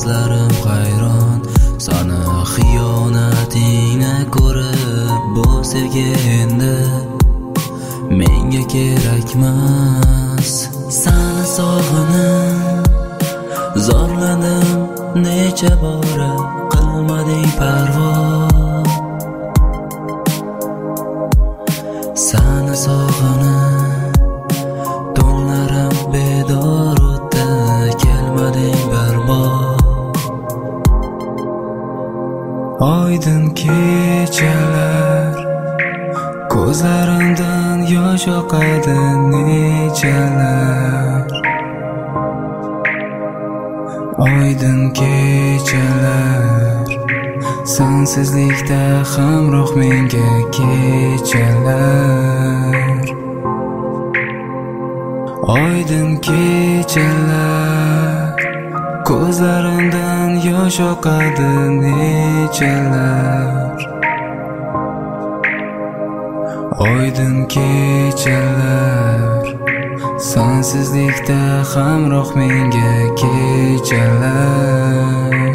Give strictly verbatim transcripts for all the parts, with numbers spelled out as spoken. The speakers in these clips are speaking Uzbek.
ko'zlarim hayron, sana xiyonatingni ko'rib, bu sevgi endi menga kerakmas. Sani sog'inib zorladim necha bora, qilmading parvo. Sani sog'inib tunlarim bedor o'tdi, kelmading bir bor. Oydin kechalar, ko'zlarimdan yosh oqadi nechalar. Oydin kechalar, sensizlikda hamroh menga kechalar. Oydin kechalar, ko'zlarimdan yosh oqadi nechalar. Oydin kechalar, sensizlikda hamroh menga kechalar.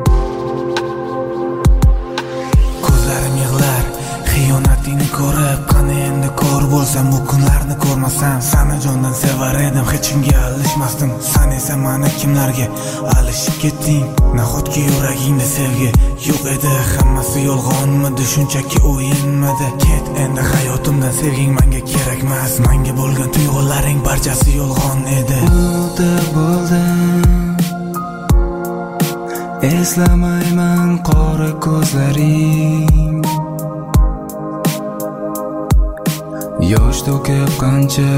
Ko'zlarim yig'lar xiyonatingni ko'rib, qani endi ko'r bo'lsam, bu kunlarni ko'rmasam. Seni jondan sevar edim, hech kimga alishmasdim. Sen esa meni kimlarga alishib ketding? Nahotki yuragingda sevgi yo'q edi? Hammasi yolg'onmidi, shunchaki o'yinmidi? Ket endi hayotimdan, sevging menga kerakmas. Menga bo'lgan tuyg'ularing barchasi yolg'on edi. Mudda bo'ldim, eslamayman qora ko'zlaring. Yosh to'kib qancha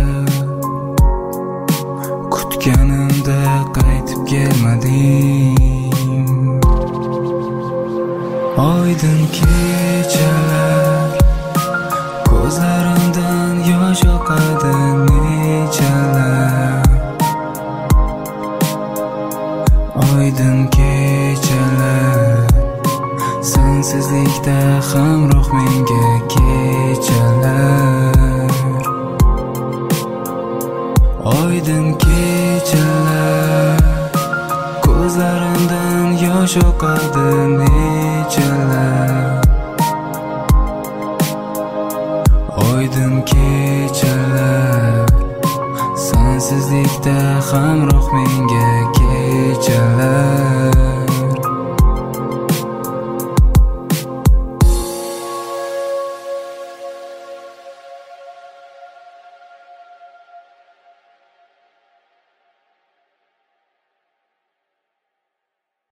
kutganimda qaytib kelmading. Oydin kechalar, ko'zlarimdan yosh oqadi nechalar. Oydin kechalar, sensizlikda hamroh menga kechalar. Oydin kechalar, ko'zlarimdan yosh oqadi nechalar. Oydin kechalar, sensizlikda hamroh menga kechalar.